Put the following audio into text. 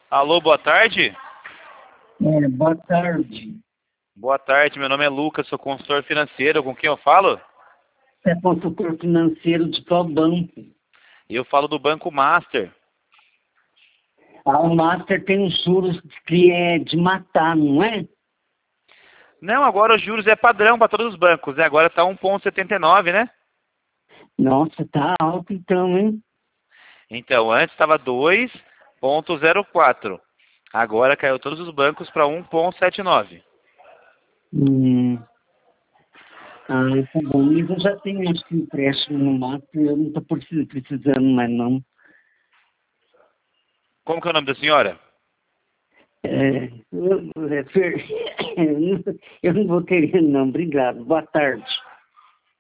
Alô, boa tarde? Boa tarde. Boa tarde, meu nome é Lucas, sou consultor financeiro. Com quem eu falo? É consultor financeiro de qual banco? Eu falo do Banco Master. O Master tem uns juros que é de matar, não é? Não, agora os juros é padrão para todos os bancos, né? Agora tá 1,79, né? Nossa, tá alto então, hein? Então, antes estava 2,04. Agora caiu todos os bancos para 1,79. Hum. Tá bom. Mas eu já tenho, acho que, empréstimo no Master, eu não tô precisando mais, não. Como que é o nome da senhora? Eu não vou querer, não. Obrigado. Boa tarde.